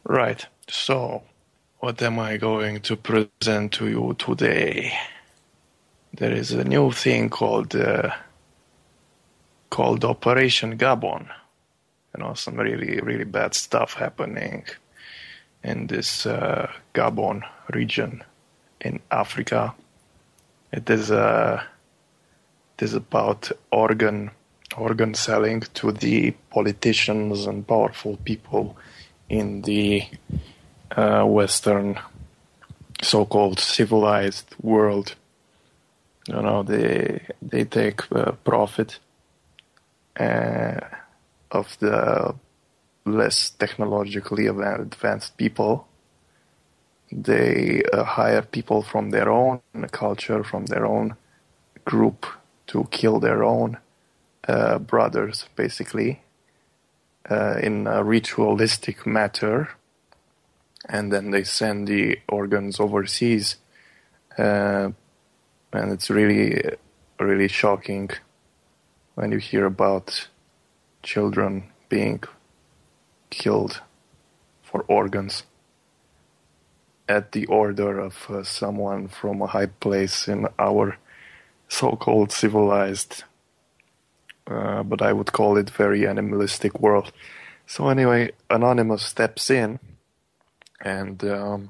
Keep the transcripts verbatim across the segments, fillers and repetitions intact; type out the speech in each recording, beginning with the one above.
Right. So, what am I going to present to you today? There is a new thing called uh, called Operation Gabon. You know, some really, really bad stuff happening in this uh, Gabon region in Africa. It is uh, it is about organ organ selling to the politicians and powerful people in the uh, Western so-called civilized world. You know, they they take uh, profit uh, of the less technologically advanced people. They uh, hire people from their own culture, from their own group, to kill their own uh, brothers, basically, uh, in a ritualistic matter, and then they send the organs overseas, uh, and it's really, really shocking when you hear about children being killed for organs at the order of uh, someone from a high place in our so-called civilized, uh, but I would call it very animalistic world. So anyway, Anonymous steps in and um,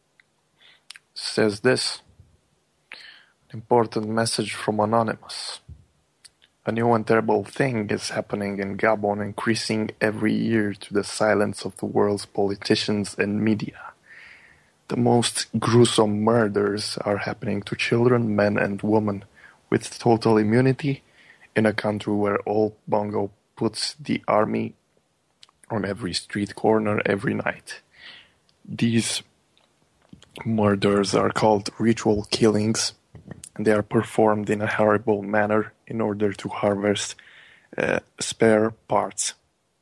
says this. Important message from Anonymous. A new and terrible thing is happening in Gabon, increasing every year to the silence of the world's politicians and media. The most gruesome murders are happening to children, men and women with total immunity in a country where old Bongo puts the army on every street corner every night. These murders are called ritual killings, and they are performed in a horrible manner in order to harvest uh, spare parts.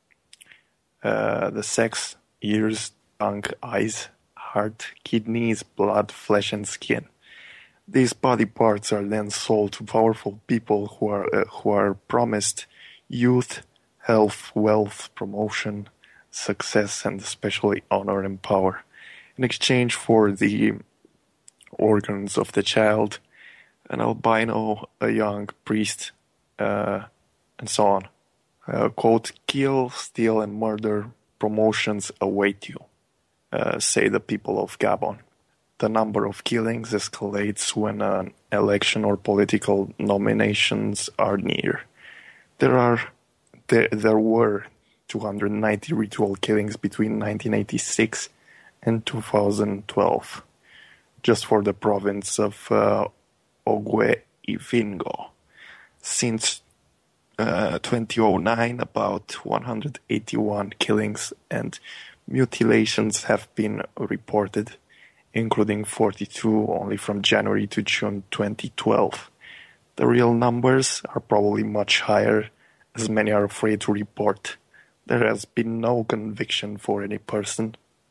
Uh, the sex, ears, tongue, eyes, heart, kidneys, blood, flesh and skin. These body parts are then sold to powerful people who are uh, who are promised youth, health, wealth, promotion, success, and especially honor and power, in exchange for the organs of the child, an albino, a young priest, uh, and so on. Uh, quote, kill, steal, and murder promotions await you, uh, say the people of Gabon. The number of killings escalates when an election or political nominations are near. There are there, there were two hundred ninety ritual killings between nineteen eighty-six and two thousand twelve, just for the province of uh, Ogwe-Ivingo. Since uh, twenty oh nine, about one hundred eighty-one killings and mutilations have been reported, including forty-two only from January to June twenty twelve. The real numbers are probably much higher, as many are afraid to report. There has been no conviction for any person,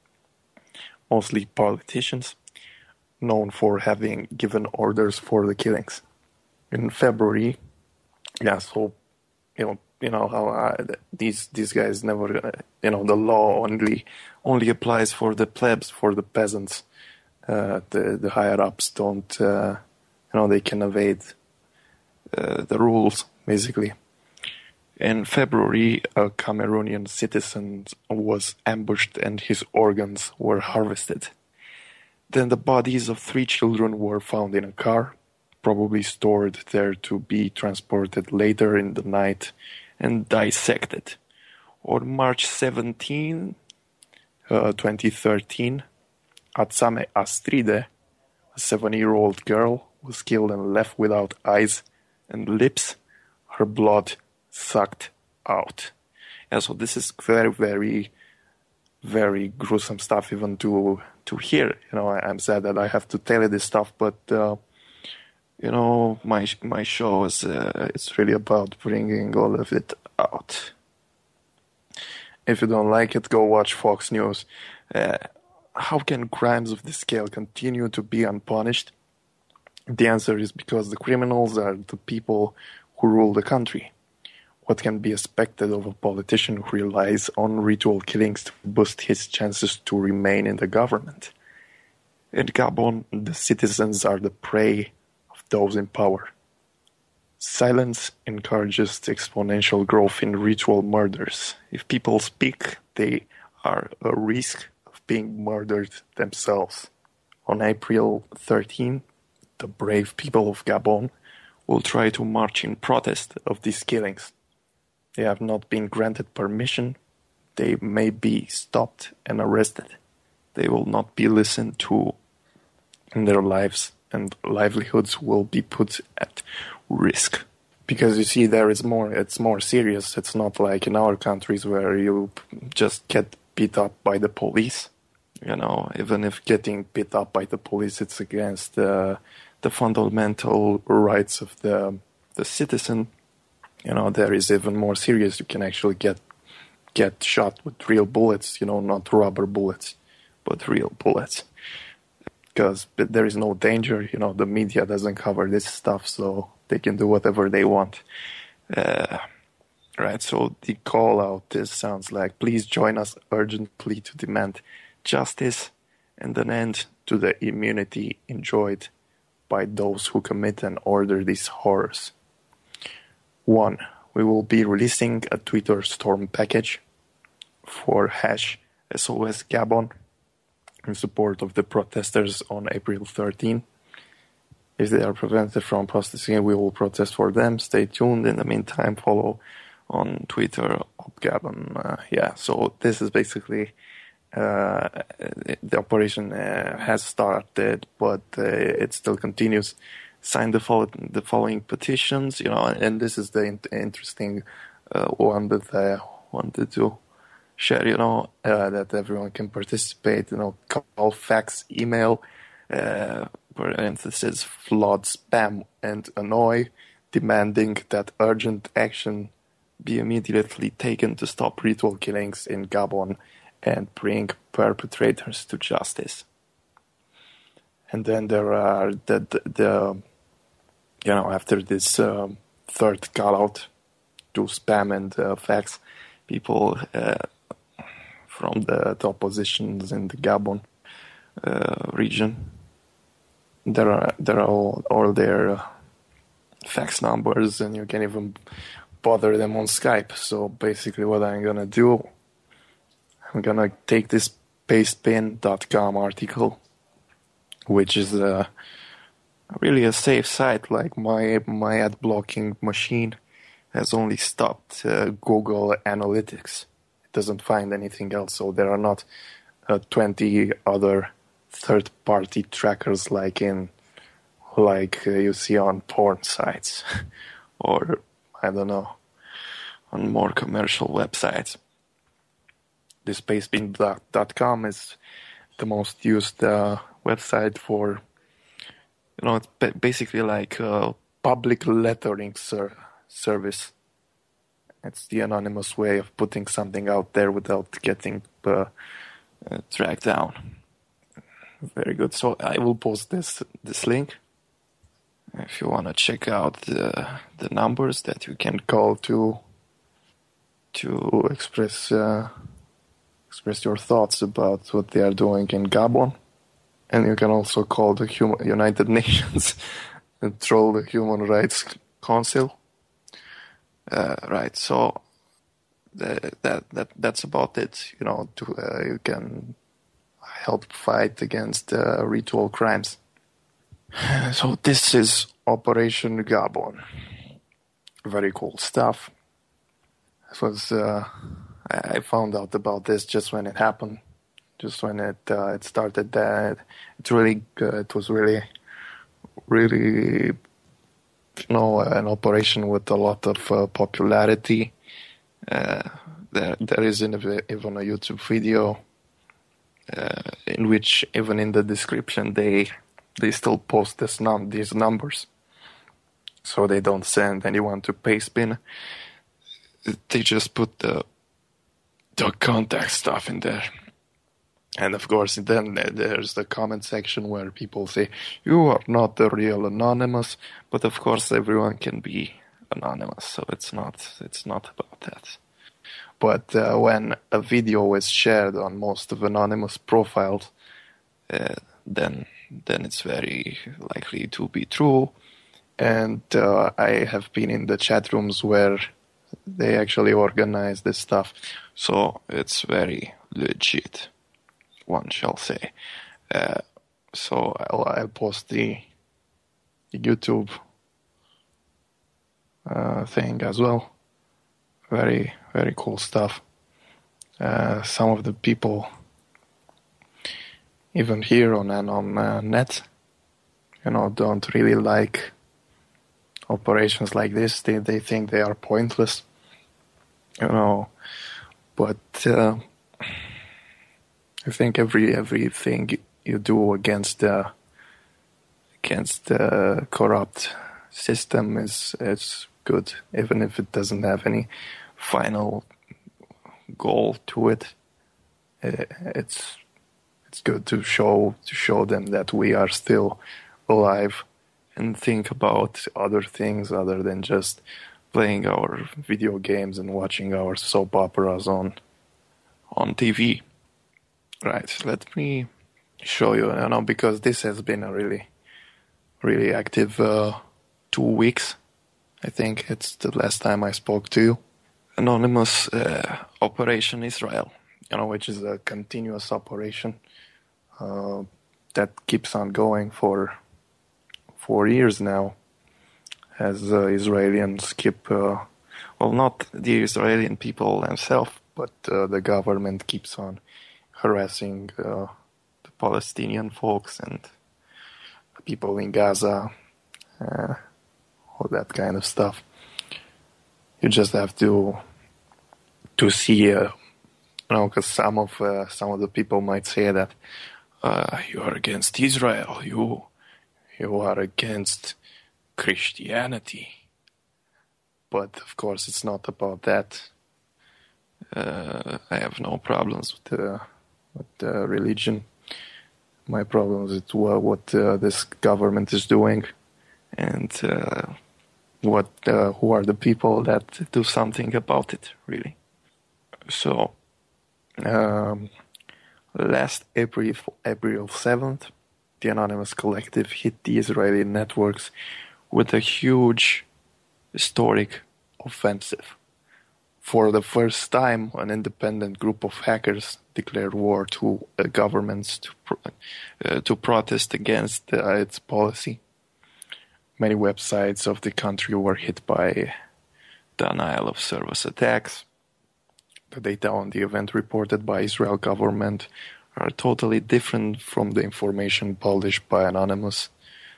mostly politicians, known for having given orders for the killings. In February, yeah, so, you know, you know how uh, these these guys never, uh, you know, the law only only applies for the plebs, for the peasants. Uh, the the higher ups don't, uh, you know, they can evade uh, the rules, basically. In February, a Cameroonian citizen was ambushed and his organs were harvested. Then the bodies of three children were found in a car, probably stored there to be transported later in the night and dissected. On March seventeenth, uh, twenty thirteen, Atsame Astride, a seven-year-old girl, was killed and left without eyes and lips, her blood sucked out. And so this is very, very, very gruesome stuff even to to hear. You know, I, I'm sad that I have to tell you this stuff, but uh, you know, my my show is uh, it's really about bringing all of it out. If you don't like it, go watch Fox News. Uh, how can crimes of this scale continue to be unpunished? The answer is because the criminals are the people who rule the country. what can be expected of a politician who relies on ritual killings to boost his chances to remain in the government? In Gabon, the citizens are the prey of those in power. Silence encourages the exponential growth in ritual murders. If people speak, they are a risk of being murdered themselves. On April thirteenth, the brave people of Gabon will try to march in protest of these killings. They have not been granted permission. They may be stopped and arrested. They will not be listened to, and their lives and livelihoods will be put at risk. Because you see, there is more, it's more serious. It's not like in our countries where you just get beat up by the police. You know, even if getting beat up by the police, it's against uh, the fundamental rights of the the citizen. You know, there is even more serious. You can actually get get shot with real bullets. You know, not rubber bullets, but real bullets. Because there is no danger. You know, the media doesn't cover this stuff, so they can do whatever they want. Uh, right. So the call out this sounds like, please join us urgently to demand justice and an end to the immunity enjoyed by those who commit and order these horrors. One, we will be releasing a Twitter storm package for hash S O S Gabon in support of the protesters on April thirteenth. If they are prevented from protesting, we will protest for them. Stay tuned. In the meantime, follow on Twitter, Gabon. Uh, yeah, so this is basically Uh, the operation uh, has started, but uh, it still continues. Sign the, follow- the following petitions, you know, and this is the in- interesting uh, one that I wanted to share, you know, uh, that everyone can participate, you know, call, fax, email, uh, parentheses, flood, spam, and annoy, demanding that urgent action be immediately taken to stop ritual killings in Gabon and bring perpetrators to justice. And then there are the, the, the you know, after this um, third call out to spam and uh, fax, people uh, from the, the oppositions in the Gabon uh, region, there are there are all, all their uh, fax numbers, and you can even bother them on Skype. So basically what I'm gonna do, I'm gonna take this pastebin dot com article, which is uh, really a safe site. Like my my ad blocking machine has only stopped uh, Google Analytics. It doesn't find anything else. So there are not uh, twenty other third-party trackers like in like uh, you see on porn sites or I don't know, on more commercial websites. This pastebin dot com is the most used uh, website for, you know, it's basically like a public lettering ser- service. It's the anonymous way of putting something out there without getting uh, uh, tracked down. Very good. So I will post this this link if you want to check out the the numbers that you can call to to express. Uh, Express your thoughts about what they are doing in Gabon. And you can also call the Human, United Nations and troll the Human Rights Council. Uh, right, so the, that that that's about it. You know, to, uh, you can help fight against uh, ritual crimes. So this is Operation Gabon. Very cool stuff. It was... Uh, I found out about this just when it happened, just when it uh, it started. That it's really uh, it was really, really, you know, an operation with a lot of uh, popularity. Uh, there there is even a YouTube video uh, in which even in the description they they still post this num these numbers, so they don't send anyone to Pastebin. They just put the the contact stuff in there. And of course, then there's the comment section where people say, you are not the real anonymous, but of course everyone can be anonymous, so it's not it's not about that. But uh, when a video is shared on most of anonymous profiles, uh, then then it's very likely to be true. And uh, I have been in the chat rooms where they actually organize this stuff, so it's very legit, one shall say. Uh, so I'll, I'll post the, the YouTube uh, thing as well. Very, very cool stuff. Uh, some of the people, even here on Anom uh, Net, you know, don't really like operations like this. They they think they are pointless, you know. But uh, I think every everything you do against the against the corrupt system is is good, even if it doesn't have any final goal to it. It's it's good to show to show them that we are still alive and think about other things other than just playing our video games and watching our soap operas on on T V. Right, let me show you, you know, because this has been a really, really active uh, two weeks. I think it's the last time I spoke to you. Anonymous uh, Operation Israel, you know, which is a continuous operation uh, that keeps on going for four years now, as uh, Israelis keep, uh, well, not the Israeli people themselves, but uh, the government keeps on harassing uh, the Palestinian folks and the people in Gaza, uh, all that kind of stuff. You just have to to see, uh, you know, because some of uh, some of the people might say that uh, you are against Israel, you you are against Christianity, but of course it's not about that. Uh, I have no problems with uh, with uh, religion. My problem is what, what uh, this government is doing, and uh, what uh, who are the people that do something about it, really. So, um, last April, April seventh, the Anonymous Collective hit the Israeli networks with a huge, historic offensive. For the first time, an independent group of hackers declared war to uh, governments to pro- uh, to protest against uh, its policy. Many websites of the country were hit by denial of service attacks. The data on the event reported by Israel government are totally different from the information published by Anonymous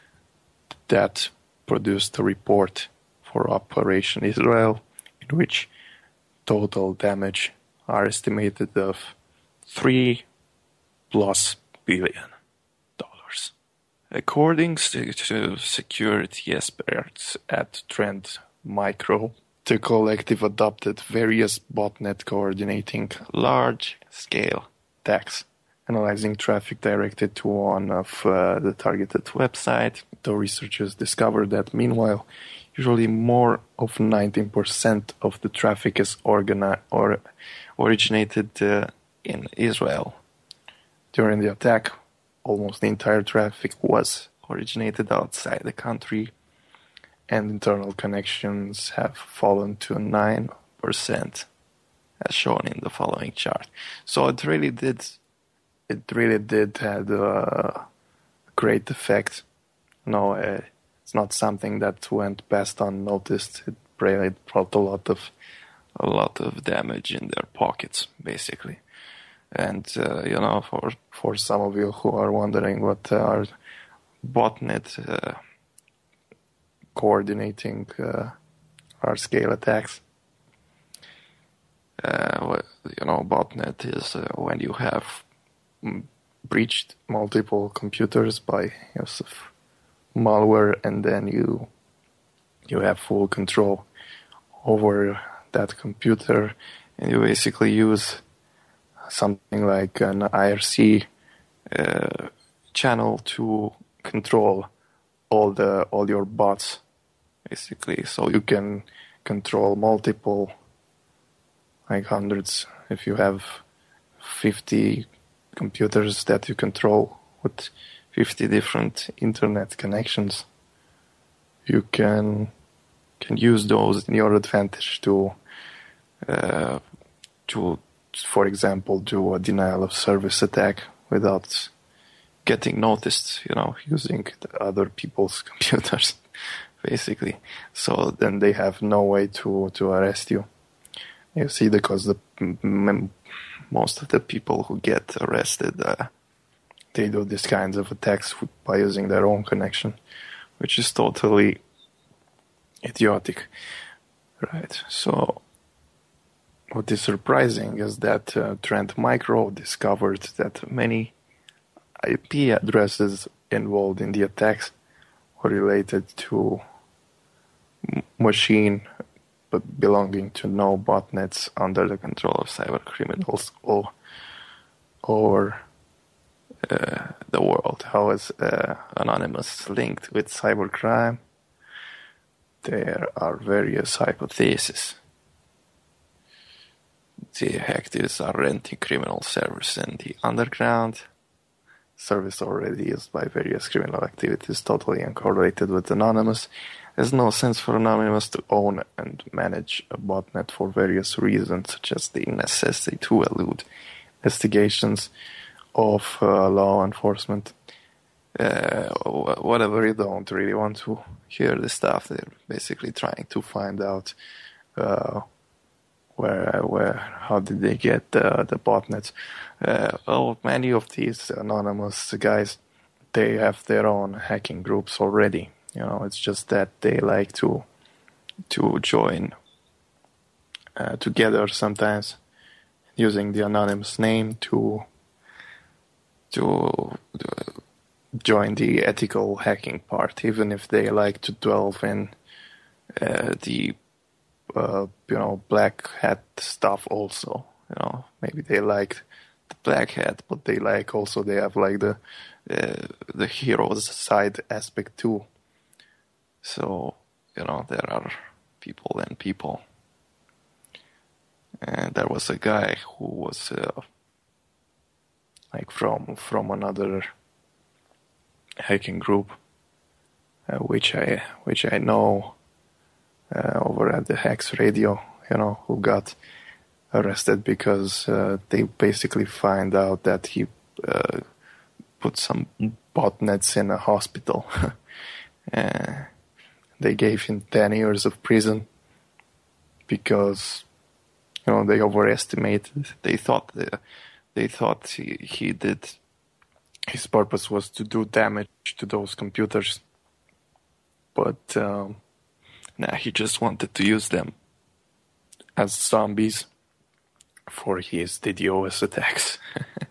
that produced a report for Operation Israel, in which total damage are estimated of three plus billion dollars. According to, to security experts at Trend Micro, the collective adopted various botnet coordinating large-scale attacks, analyzing traffic directed to one of uh, the targeted website. The researchers discovered that, meanwhile, usually more of nineteen percent of the traffic is organi- or originated uh, in Israel. During the attack, almost the entire traffic was originated outside the country, and internal connections have fallen to nine percent, as shown in the following chart. So it really did, it really did have a great effect. No, uh, it's not something that went past unnoticed. It really brought a lot of, a lot of damage in their pockets, basically. And uh, you know, for for some of you who are wondering what are botnet uh, coordinating uh, large-scale attacks, uh, well, you know, botnet is uh, when you have breached multiple computers by use of malware, and then you you have full control over that computer, and you basically use something like an I R C uh, channel to control all the all your bots, basically. So you can control multiple, like hundreds. If you have fifty computers that you control with fifty different internet connections, you can can use those in your advantage to uh, to, for example, do a denial of service attack without getting noticed, you know, using the other people's computers, basically. So then they have no way to, to arrest you. You see, because the m- most of the people who get arrested, uh, they do these kinds of attacks by using their own connection, which is totally idiotic, right? So what is surprising is that uh, Trend Micro discovered that many I P addresses involved in the attacks were related to m- machine but belonging to no botnets under the control of cyber criminals all over uh, the world. How is uh, Anonymous linked with cybercrime? There are various hypotheses. The hackers are renting criminal servers in the underground. Service already used by various criminal activities, totally uncorrelated with Anonymous. There's no sense for Anonymous to own and manage a botnet for various reasons, such as the necessity to elude investigations of uh, law enforcement. Uh, whatever, you don't really want to hear this stuff. They're basically trying to find out uh, where, where, how did they get uh, the botnets. Uh, well, many of these anonymous guys, they have their own hacking groups already. You know, it's just that they like to to join uh, together sometimes, using the anonymous name to to join the ethical hacking part, even if they like to delve in uh, the uh, you know black hat stuff also. You know, maybe they like the black hat, but they like also they have like the uh, the hero's side aspect too. So, you know, there are people and people. And there was a guy who was uh, like from from another hacking group, uh, which I which I know uh, over at the Hacks Radio, you know, who got arrested because uh, they basically find out that he uh, put some botnets in a hospital. uh, They gave him ten years of prison because, you know, they overestimated. They thought the, they thought he, he did. His purpose was to do damage to those computers, but um, nah, he just wanted to use them as zombies for his DDoS attacks.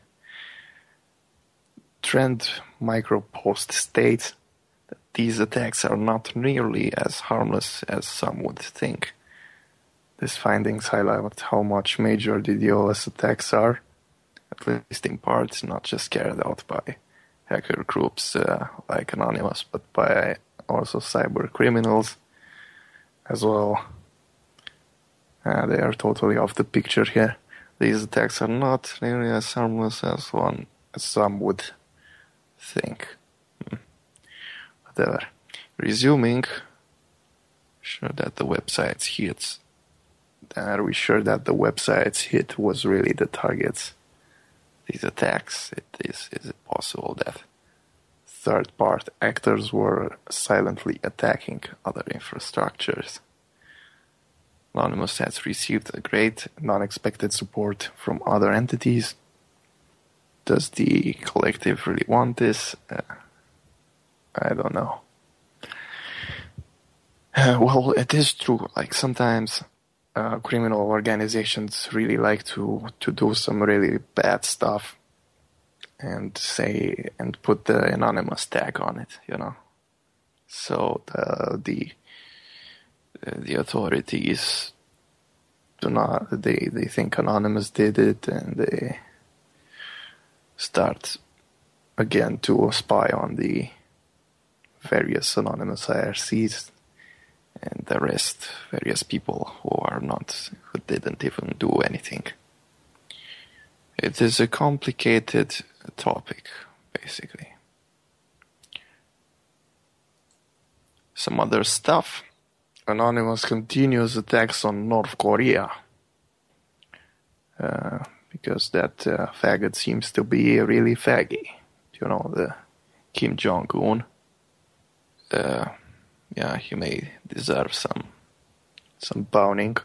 Trend Micro Post states that these attacks are not nearly as harmless as some would think. These findings highlight how much major DDoS attacks are, at least in part, not just carried out by hacker groups uh, like Anonymous, but by also cyber criminals as well. Uh, they are totally off the picture here. These attacks are not nearly as harmless as one as some would think. Hmm. Whatever. Resuming, sure that the website's hits. Are we sure that the website's hit was really the targets? These attacks, it is, is it possible that third-party actors were silently attacking other infrastructures? Anonymous has received a great and unexpected support from other entities. Does the collective really want this? Uh, I don't know. Uh, well, it is true. Like sometimes uh, criminal organizations really like to, to do some really bad stuff and say and put the anonymous tag on it, you know. So the the the authorities do not they they think Anonymous did it, and they start again to spy on the various anonymous I R Cs, and the rest, various people who are not, who didn't even do anything. It is a complicated topic, basically. Some other stuff. Anonymous continues attacks on North Korea. Uh, because that uh, faggot seems to be really faggy. You know, the Kim Jong-un. Uh, yeah, he may deserve some some boning.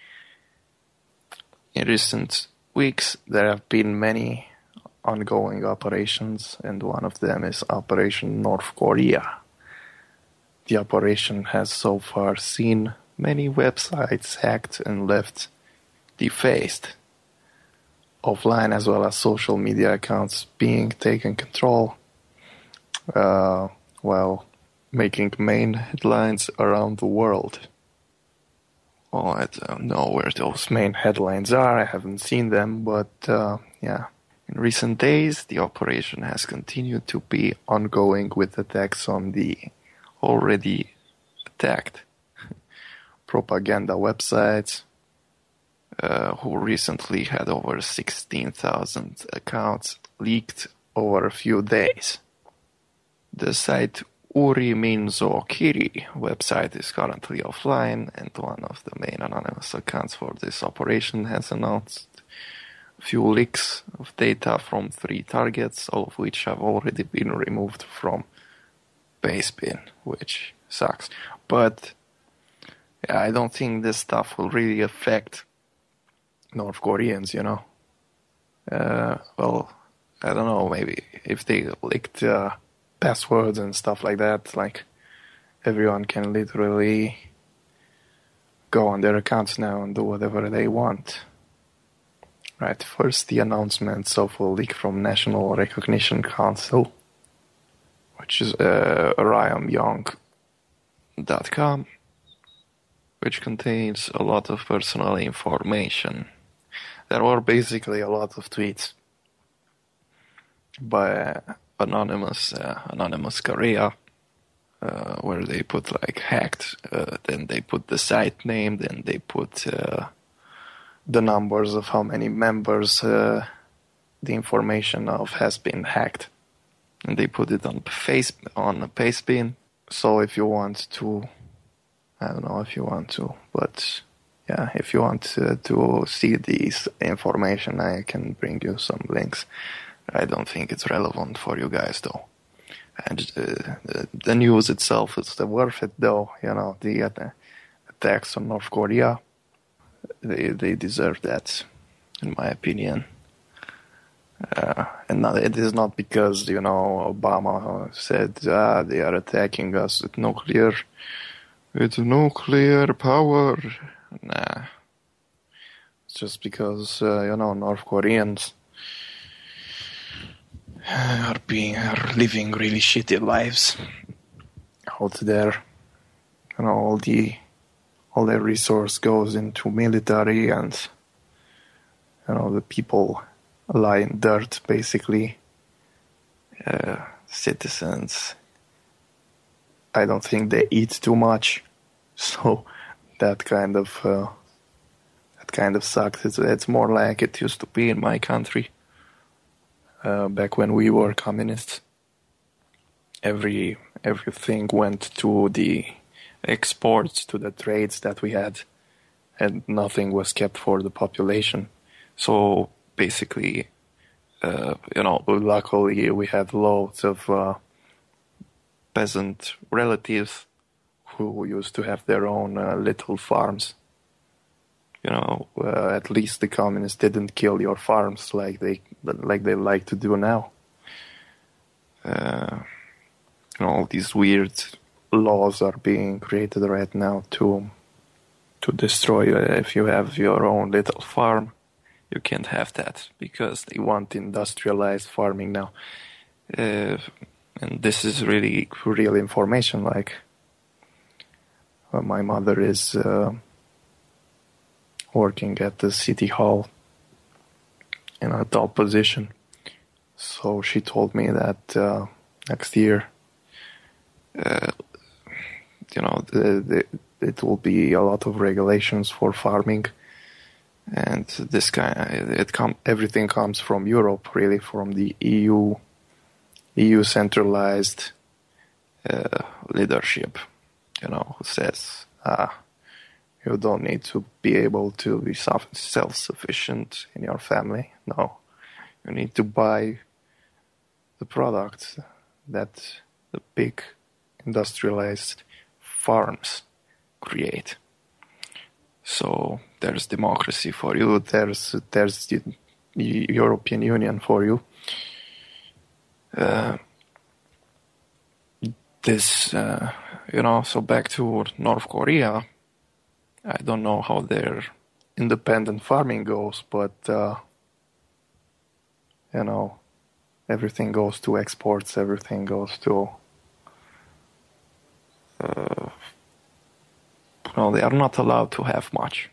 In recent weeks, there have been many ongoing operations, and one of them is Operation North Korea. The operation has so far seen many websites hacked and left defaced, offline as well as social media accounts being taken control, uh, while making main headlines around the world. Well, I don't know where those main headlines are, I haven't seen them, but uh, yeah. In recent days, the operation has continued to be ongoing with attacks on the already attacked propaganda websites, uh, who recently had over sixteen thousand accounts leaked over a few days. The site Uri Minzo Kiri website is currently offline, and one of the main anonymous accounts for this operation has announced a few leaks of data from three targets, all of which have already been removed from Basebin, which sucks. But yeah, I don't think this stuff will really affect North Koreans, you know. Uh, well, I don't know, maybe if they leaked uh, passwords and stuff like that, like everyone can literally go on their accounts now and do whatever they want. Right, first the announcements of a leak from National Recognition Council, which is uh, ryomyoung dot com, which contains a lot of personal information. There were basically a lot of tweets by anonymous uh, anonymous Korea, uh, where they put like hacked, uh, then they put the site name, then they put uh, the numbers of how many members uh, the information of has been hacked, and they put it on face on a Pastebin. So if you want to, I don't know if you want to, but yeah, if you want uh, to see these information, I can bring you some links. I don't think it's relevant for you guys though. And uh, the, the news itself is worth it though. You know, the uh, attacks on North Korea, they they deserve that, in my opinion. Uh, and not, it is not because, you know, Obama said, ah, they are attacking us with nuclear, with nuclear power. Nah. It's just because, uh, you know, North Koreans are being, are living really shitty lives out there. You know, all the, all their resource goes into military, and, you know, the people lie in dirt, basically. Uh, citizens, I don't think they eat too much, so that kind of uh, that kind of sucks. It's, it's more like it used to be in my country, uh, back when we were communists. Every everything went to the exports, to the trades that we had, and nothing was kept for the population. So basically, uh, you know, luckily we had loads of uh, peasant relatives who used to have their own uh, little farms. You know, uh, at least the communists didn't kill your farms like they like they like to do now. Uh, you know, all these weird laws are being created right now to to destroy you. If you have your own little farm, you can't have that because they want industrialized farming now. Uh, and this is really real information. Like, uh, my mother is uh, working at the city hall in a top position. So she told me that uh, next year, uh, you know, the, the, it will be a lot of regulations for farming, and this kind it com- everything comes from Europe, really, from the E U E U centralized uh, leadership, you know, who says ah you don't need to be able to be self-sufficient in your family. No, you need to buy the products that the big industrialized farms create. So there's democracy for you. There's there's the European Union for you. Uh, this, uh, you know, so back to North Korea. I don't know how their independent farming goes, but, uh, you know, everything goes to exports, everything goes to, uh, well, they are not allowed to have much.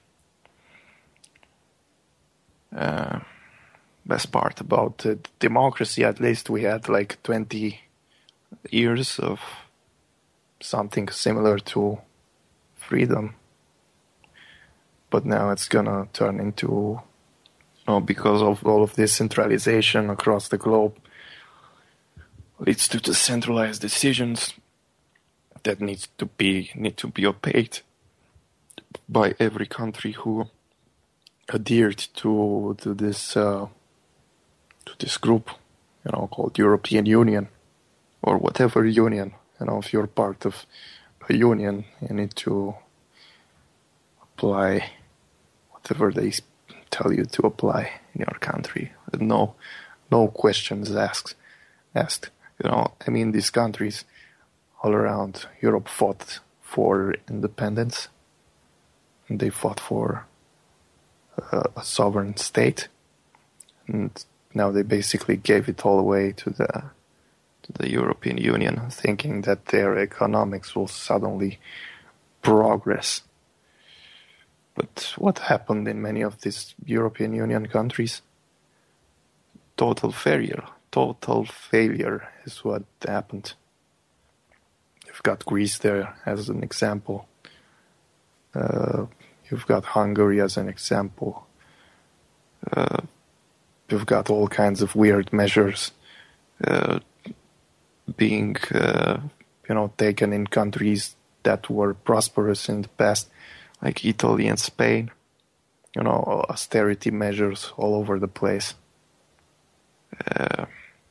Uh, best part about uh, democracy, at least we had like twenty years of something similar to freedom. But now it's gonna turn into, you know, because of all of this centralization across the globe, leads to decentralized decisions that need to be need to be obeyed by every country who adhered to to this uh, to this group, you know, called European Union or whatever union. You know, if you're part of a union, you need to apply whatever they tell you to apply in your country. No, no questions asked. Asked. You know, I mean, these countries all around Europe fought for independence, and they fought for a, a sovereign state, and now they basically gave it all away to the to the European Union, thinking that their economics will suddenly progress. But what happened in many of these European Union countries? Total failure. Total failure is what happened. You've got Greece there as an example. Uh, you've got Hungary as an example. Uh, you've got all kinds of weird measures uh, being, uh, you know, taken in countries that were prosperous in the past, like Italy and Spain. You know, austerity measures all over the place. Uh,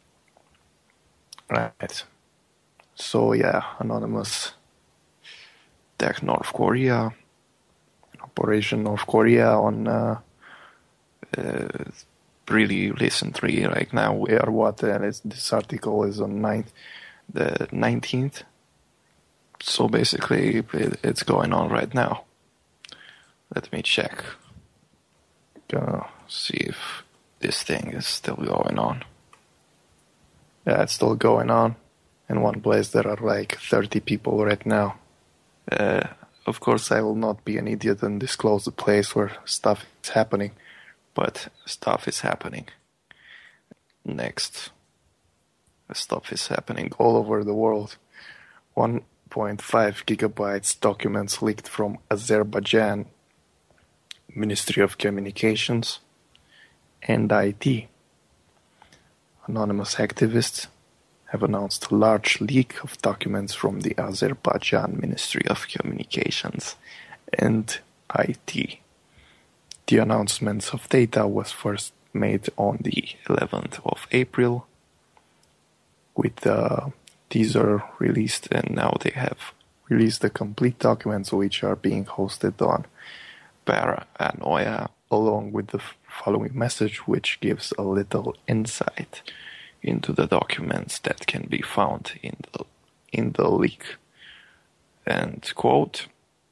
right. So yeah, Anonymous attacked North Korea. Operation North Korea on uh, uh, really recently. Like now we are what? And it's, this article is on ninth, the nineteenth. So basically, it, it's going on right now. Let me check. Gonna see if this thing is still going on. Yeah, it's still going on. In one place there are like thirty people right now. Uh, of course I will not be an idiot and disclose the place where stuff is happening, but stuff is happening. Next. Stuff is happening all over the world. one point five gigabytes documents leaked from Azerbaijan Ministry of Communications and I T. Anonymous activists have announced a large leak of documents from the Azerbaijan Ministry of Communications and I T. The announcement of data was first made on the eleventh of April, with the teaser released, and now they have released the complete documents, which are being hosted on Paranoia, along with the following message, which gives a little insight into the documents that can be found in the in the leak. And quote,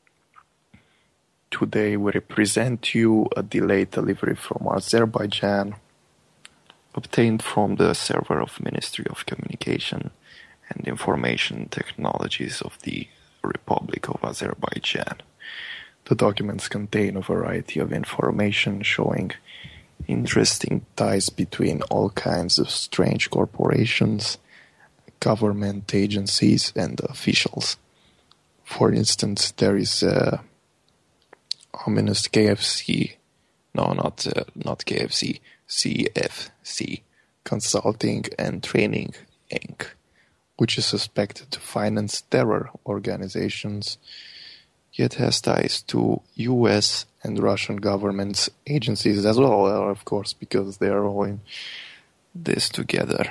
"Today we represent you a delayed delivery from Azerbaijan, obtained from the server of Ministry of Communication and Information Technologies of the Republic of Azerbaijan. The documents contain a variety of information showing interesting ties between all kinds of strange corporations, government agencies, and officials. For instance, there is a ominous K F C, no, not uh, not K F C, C F C, Consulting and Training Incorporated, which is suspected to finance terror organizations, yet has ties to U S and Russian government agencies as well, of course, because they are all in this together,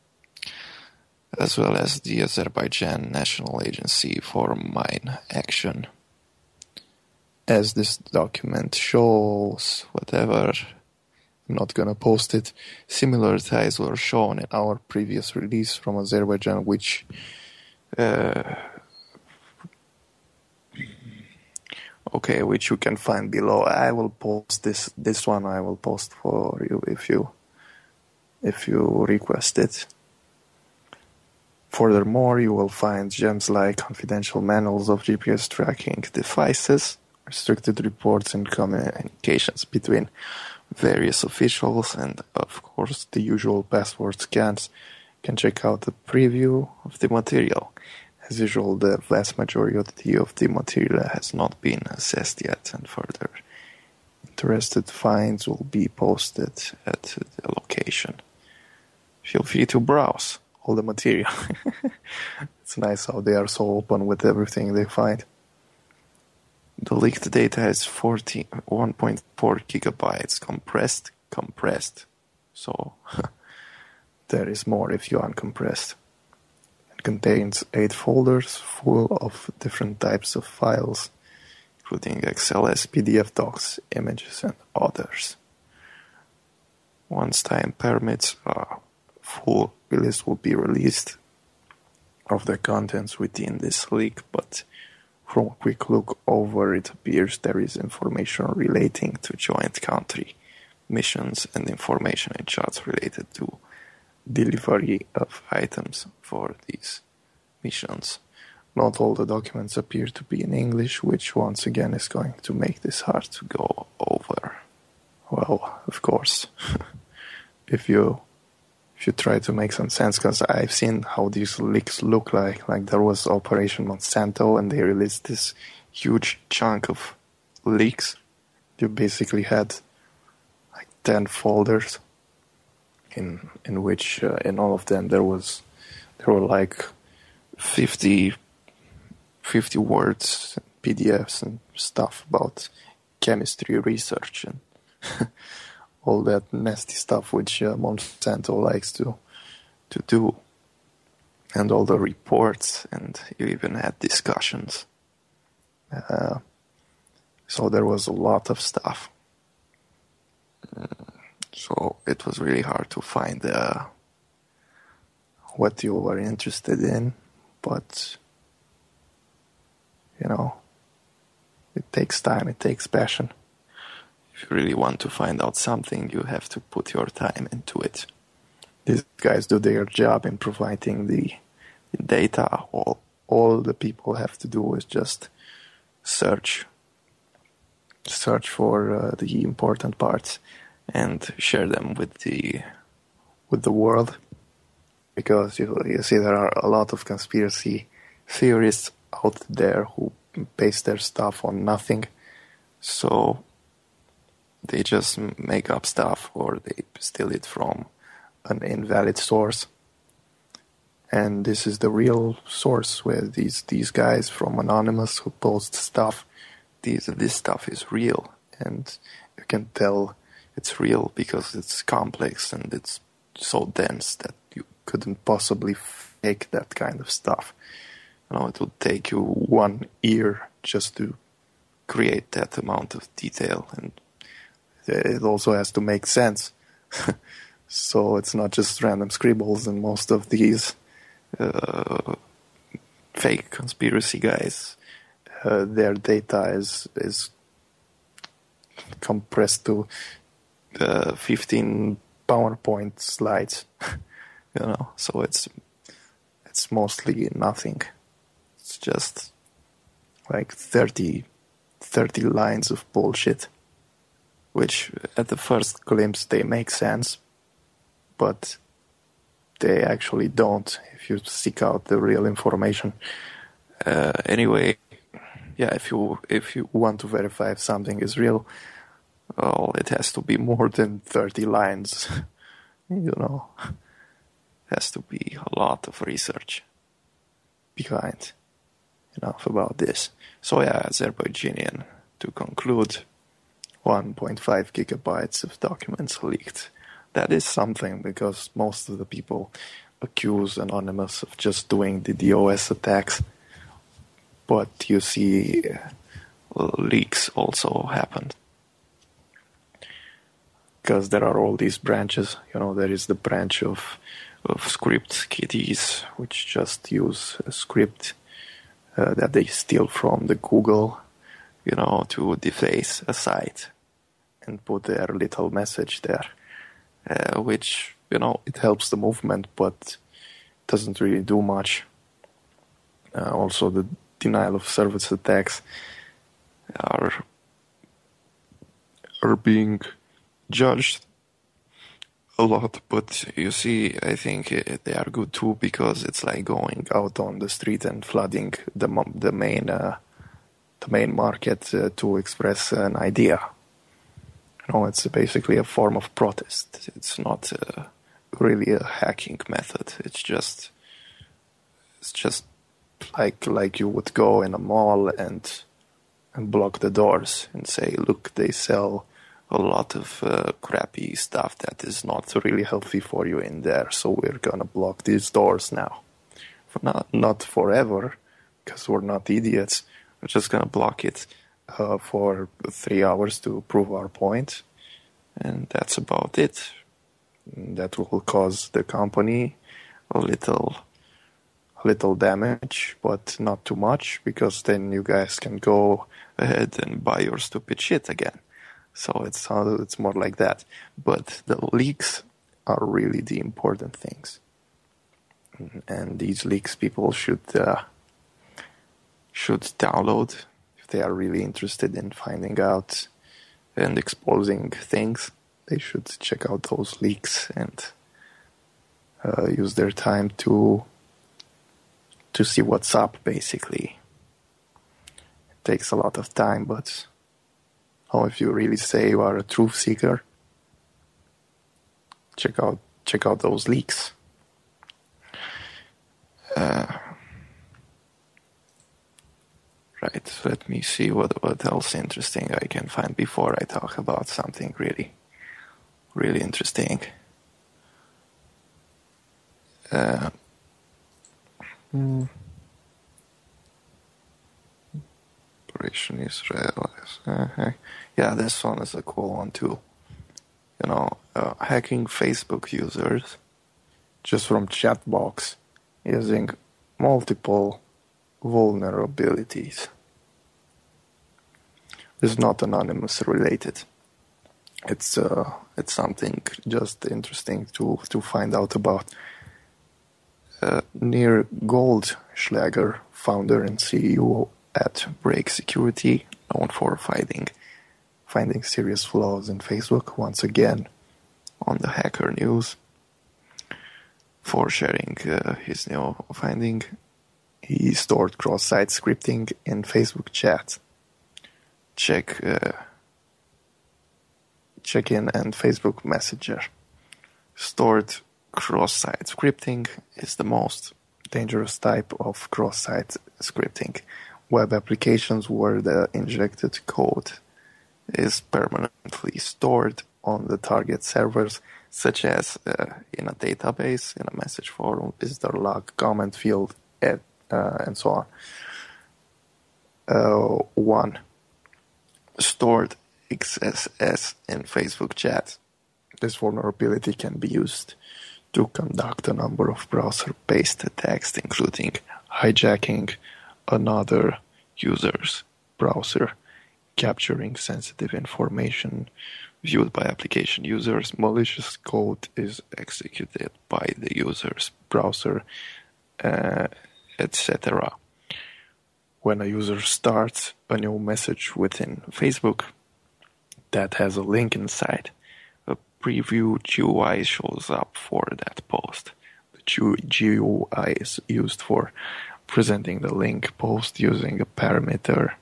as well as the Azerbaijan National Agency for Mine Action. As this document shows, whatever, I'm not gonna post it, similar ties were shown in our previous release from Azerbaijan, which uh, okay, which you can find below. I will post this this one I will post for you if you if you request it. Furthermore, you will find gems like confidential manuals of G P S tracking devices, restricted reports and communications between various officials, and of course the usual password scans. You can check out a preview of the material. As usual, the vast majority of the material has not been assessed yet, and further interested finds will be posted at the location. Feel free to browse all the material. It's nice how they are so open with everything they find. The leaked data is one point four gigabytes compressed, compressed. So there is more if you uncompressed. It contains eight folders full of different types of files, including X L S, P D F docs, images, and others. Once time permits, a full release will be released of the contents within this leak, but from a quick look over, it appears there is information relating to joint country missions and information in chats related to delivery of items for these missions. Not all the documents appear to be in English, which once again is going to make this hard to go over. Well, of course, if you if you try to make some sense, because I've seen how these leaks look like. Like there was Operation Monsanto, and they released this huge chunk of leaks. You basically had like ten folders, in in which uh, in all of them there was there were like fifty, fifty words, P D Fs, and stuff about chemistry research and all that nasty stuff which uh, Monsanto likes to to do, and all the reports, and you even had discussions. Uh, so there was a lot of stuff. So it was really hard to find uh, what you were interested in, but you know, it takes time, it takes passion. If you really want to find out something, you have to put your time into it. These guys do their job in providing the, the data. All, all the people have to do is just search, search for uh, the important parts and share them with the with the world. Because you, you see, there are a lot of conspiracy theorists out there who base their stuff on nothing. So they just make up stuff, or they steal it from an invalid source. And this is the real source, where these, these guys from Anonymous who post stuff, these, this stuff is real. And you can tell it's real because it's complex and it's so dense that you couldn't possibly fake that kind of stuff. You know, it would take you one year just to create that amount of detail, and it also has to make sense. So it's not just random scribbles, and most of these uh, fake conspiracy guys, uh, their data is is compressed to uh, fifteen PowerPoint slides. You know, so it's it's mostly nothing. It's just like thirty, thirty lines of bullshit, which at the first glimpse they make sense, but they actually don't if you seek out the real information. Uh, anyway, yeah, if you if you want to verify if something is real, well, it has to be more than thirty lines. You know, it has to be a lot of research behind enough about this. So yeah, Azerbaijanian, to conclude, one point five gigabytes of documents leaked. That is something, because most of the people accuse Anonymous of just doing the DOS attacks. But you see, uh, leaks also happened. Because there are all these branches. You know, there is the branch of, of script kiddies, which just use a script uh, that they steal from the Google, you know, to deface a site and put their little message there, uh, which, you know, it helps the movement, but doesn't really do much. Uh, also, the denial of service attacks are are being judged a lot, but you see, I think they are good too, because it's like going out on the street and flooding the the main uh, the main market uh, to express an idea. You know, it's basically a form of protest. It's not uh, really a hacking method. It's just it's just like like you would go in a mall and and block the doors and say, look, they sell a lot of uh, crappy stuff that is not really healthy for you in there, so we're gonna block these doors now. For not not forever, because we're not idiots. We're just gonna block it uh, for three hours to prove our point, and that's about it. And that will cause the company a little, a little damage, but not too much, because then you guys can go ahead and buy your stupid shit again. So it's uh, it's more like that. But the leaks are really the important things, and these leaks people should uh, should download if they are really interested in finding out and exposing things. They should check out those leaks and uh, use their time to to see what's up. Basically, it takes a lot of time, but. Oh, if you really say you are a truth seeker, check out check out those leaks. Uh, right, let me see what, what else interesting I can find before I talk about something really, really interesting. Uh, hmm. Operation Israel. Uh, yeah, this one is a cool one too. You know, uh, hacking Facebook users just from chat box using multiple vulnerabilities. It's not Anonymous related. It's uh, it's something just interesting to to find out about. Uh, Nir Goldschlager, founder and C E O at Break Security, known for finding finding serious flaws in Facebook, once again on the Hacker News for sharing uh, his new finding. He stored cross-site scripting in Facebook chat. Check uh, check-in and Facebook Messenger. Stored cross-site scripting is the most dangerous type of cross-site scripting. Web applications where the injected code is permanently stored on the target servers, such as uh, in a database, in a message forum, visitor log, comment field, et, uh, and so on. Uh, one, stored X S S in Facebook chat. This vulnerability can be used to conduct a number of browser-based attacks, including hijacking another user's browser, capturing sensitive information viewed by application users. Malicious code is executed by the user's browser, uh, et cetera. When a user starts a new message within Facebook that has a link inside, a preview G U I shows up for that post. The G U I is used for presenting the link post using a parameter,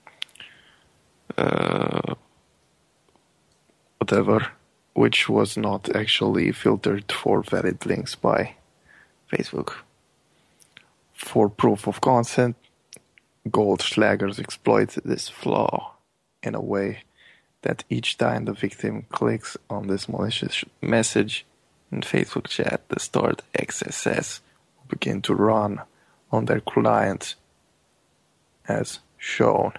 uh, whatever, which was not actually filtered for valid links by Facebook. For proof of concept, Goldschlagers exploit this flaw in a way that each time the victim clicks on this malicious message in Facebook chat, the stored X S S will begin to run on their client as shown.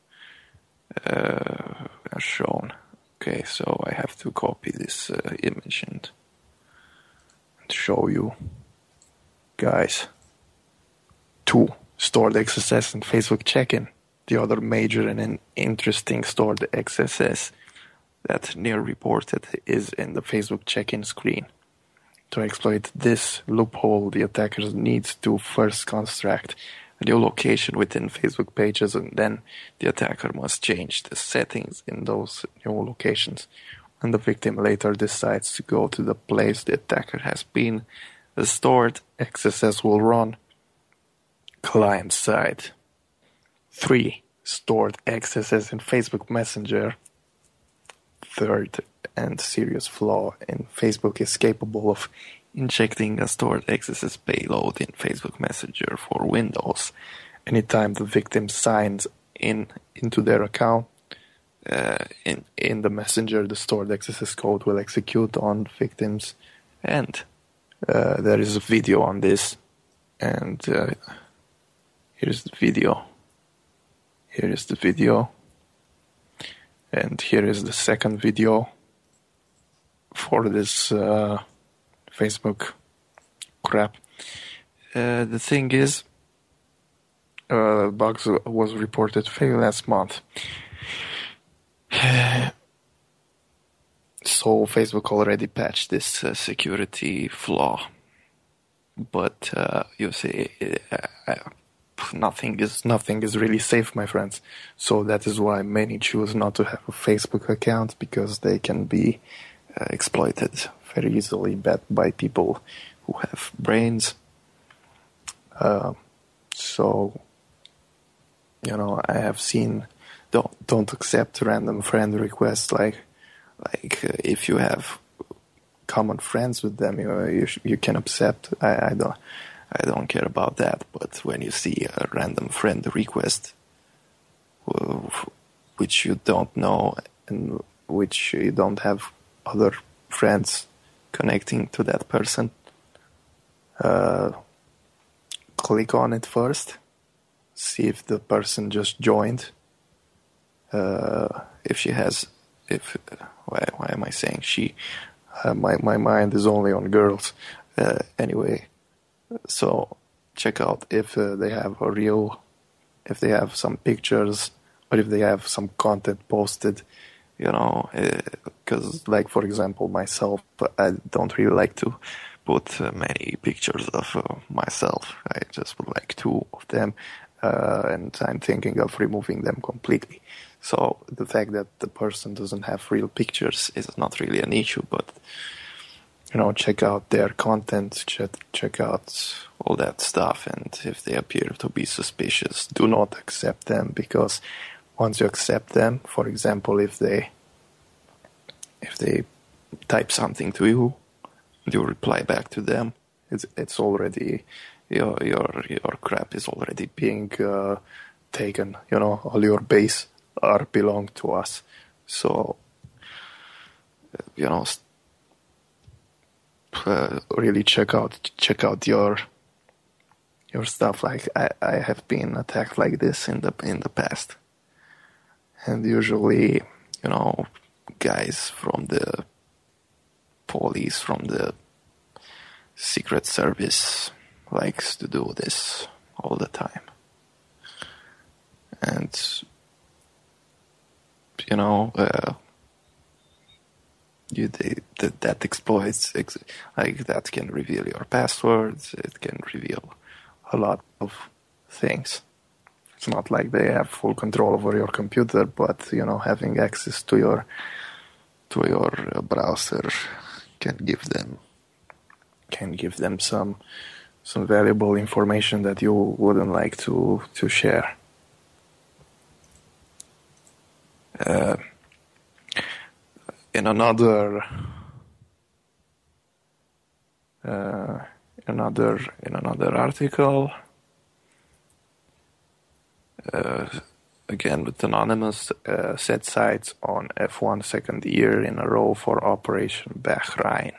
Uh, as shown. Okay, so I have to copy this uh, image and, and show you guys. Two, stored X S S and Facebook check-in. The other major and an interesting stored X S S that Near reported is in the Facebook check-in screen. To exploit this loophole, the attacker needs to first construct a new location within Facebook pages, and then the attacker must change the settings in those new locations. When the victim later decides to go to the place the attacker has been, the stored X S S will run client side. Three, stored X S S in Facebook Messenger. Third and serious flaw in Facebook is capable of injecting a stored X S S payload in Facebook Messenger for Windows. Anytime the victim signs in into their account, uh, in, in the Messenger, the stored X S S code will execute on victims. And uh, there is a video on this. And uh, here's the video. Here is the video. And here is the second video for this uh, Facebook crap. Uh, the thing is, uh, bugs was reported fail last month. So Facebook already patched this uh, security flaw. But uh, you see, uh, nothing is nothing is really safe, my friends. So that is why many choose not to have a Facebook account, because they can be uh, exploited very easily by, by people who have brains. Uh, so, you know, I have seen don't don't accept random friend requests. Like, like uh, if you have common friends with them, you you, you can accept. I, I don't. I don't care about that, but when you see a random friend request, which you don't know and which you don't have other friends connecting to that person, uh, click on it first, see if the person just joined, uh, if she has, if, why, why am I saying she, uh, my, my mind is only on girls, uh, anyway. So check out if uh, they have a real, if they have some pictures, or if they have some content posted, you know, because uh, like, for example, myself, I don't really like to put uh, many pictures of uh, myself. I just put like two of them, uh, and I'm thinking of removing them completely. So the fact that the person doesn't have real pictures is not really an issue, but you know, check out their content, check, check out all that stuff, and if they appear to be suspicious, do not accept them, because once you accept them, for example, if they if they type something to you, and you reply back to them, it's it's already your your your crap is already being uh, taken. You know, all your base are belong to us. So you know. Uh, really check out check out your your stuff. Like I, I have been attacked like this in the in the past, and usually, you know, guys from the police, from the Secret Service likes to do this all the time, and you know. Uh, You, they, that, that exploits, ex, like that can reveal your passwords, it can reveal a lot of things. It's not like they have full control over your computer, but, you know, having access to your, to your browser can give them, can give them some some valuable information that you wouldn't like to to share. Uh, in another uh, another in another article, uh, again with Anonymous, uh, set sights on F one second year in a row for Operation Bahrain.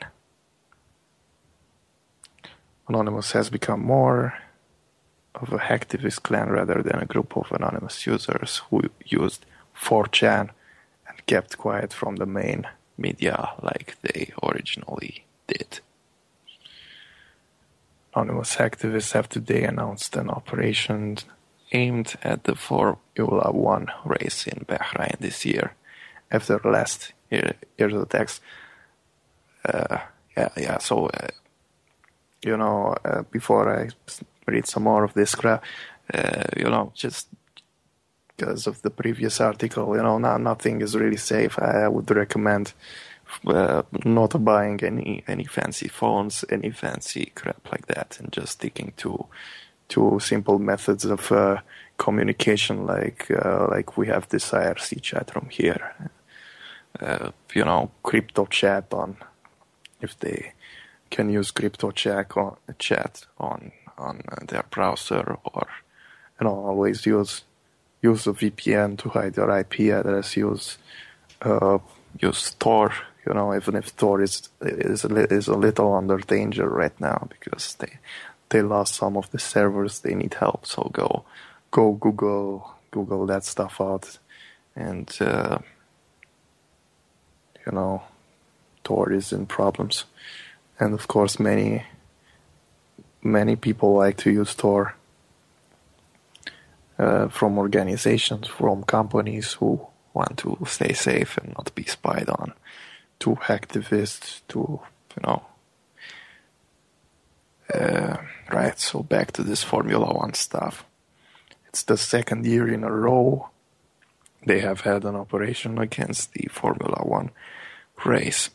Anonymous has become more of a hacktivist clan rather than a group of anonymous users who used four chan and kept quiet from the main media like they originally did. Anonymous activists have today announced an operation aimed at the Formula One race in Bahrain this year after last year, year's attacks. Uh, yeah, yeah, so... Uh, You know, uh, before I read some more of this crap, uh, you know, just because of the previous article, you know, now nothing is really safe. I would recommend uh, not buying any any fancy phones, any fancy crap like that, and just sticking to to simple methods of uh, communication, like uh, like we have this I R C chat room here. Uh, you know, crypto chat on if they. Can use crypto chat on chat on on their browser, or you know, always use use a V P N to hide your I P address. Use uh, use Tor. You know, even if Tor is is a, is a little under danger right now because they they lost some of the servers. They need help. So go go Google Google that stuff out, and uh, you know, Tor is in problems. And of course, many many people like to use Tor uh, from organizations, from companies who want to stay safe and not be spied on, to hacktivists, to, you know. Uh, right, so back to this Formula One stuff. It's the second year in a row they have had an operation against the Formula One race.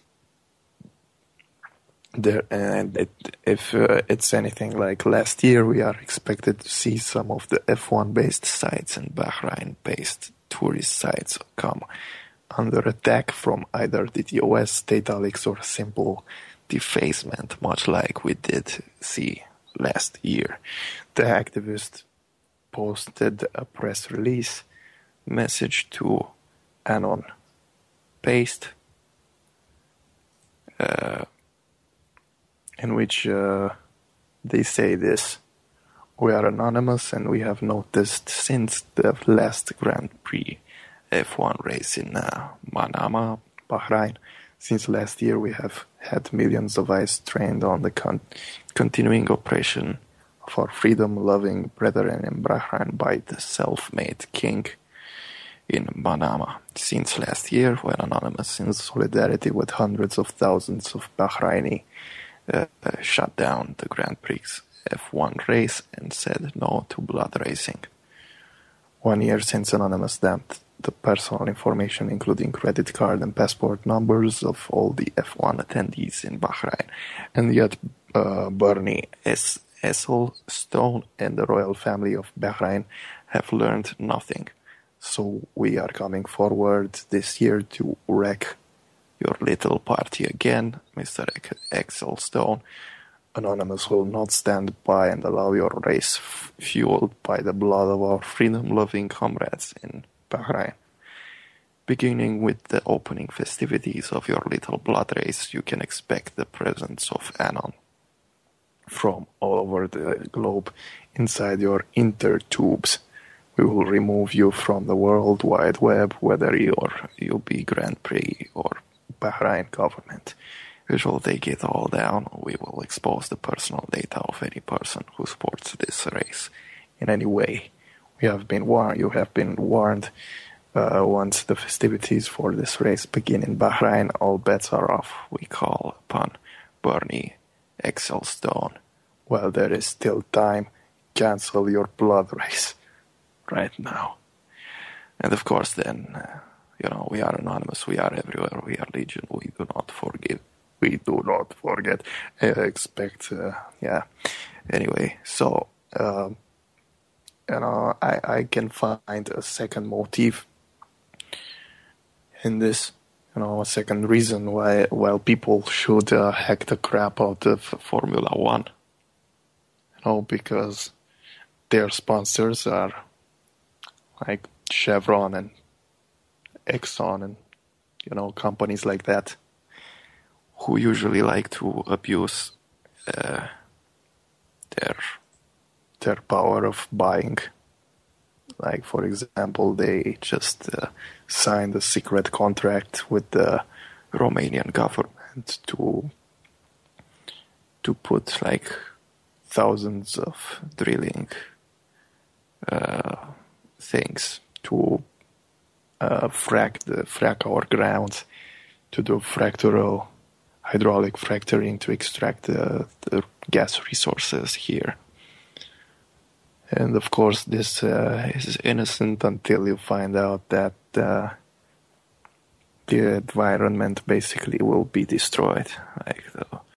There, and it, if uh, it's anything like last year, we are expected to see some of the F one based sites and Bahrain based tourist sites come under attack from either the DDoS, data leaks, or simple defacement, much like we did see last year. The activist posted a press release message to Anon Paste, uh, in which uh, they say this: we are anonymous and we have noticed since the last Grand Prix F one race in uh, Manama, Bahrain, since last year we have had millions of eyes trained on the con- continuing operation of our freedom-loving brethren in Bahrain by the self-made king in Manama. Since last year, when Anonymous, in solidarity with hundreds of thousands of Bahraini, Uh, uh, shut down the Grand Prix F one race and said no to blood racing. One year since Anonymous dumped the personal information, including credit card and passport numbers of all the F one attendees in Bahrain, and yet uh, Bernie S. Ecclestone and the royal family of Bahrain have learned nothing. So we are coming forward this year to wreck your little party again, Mister Ecclestone. Anonymous will not stand by and allow your race f- fueled by the blood of our freedom-loving comrades in Bahrain. Beginning with the opening festivities of your little blood race, you can expect the presence of Anon from all over the globe inside your intertubes. We will remove you from the World Wide Web, whether you're, you be Grand Prix or Bahrain government. We shall take it all down. We will expose the personal data of any person who supports this race in any way. We have been warned. You have been warned. Uh, once the festivities for this race begin in Bahrain, all bets are off. We call upon Bernie Ecclestone. While there is still time, cancel your blood race right now. And of course, then. Uh, You know, we are anonymous, we are everywhere, we are legion, we do not forgive, we do not forget. I expect, uh, yeah, Anyway, so um, you know, I, I can find a second motive in this. You know, a second reason why why people should uh, hack the crap out of Formula One. You know, because their sponsors are like Chevron and Exxon and you know companies like that, who usually like to abuse uh, their their power of buying. Like, for example, they just uh, signed a secret contract with the Romanian government to to put like thousands of drilling uh, things to uh, frack the frack our ground, to do fractural hydraulic fracturing to extract the, the gas resources here. And of course, this uh, is innocent until you find out that uh, the environment basically will be destroyed. Like the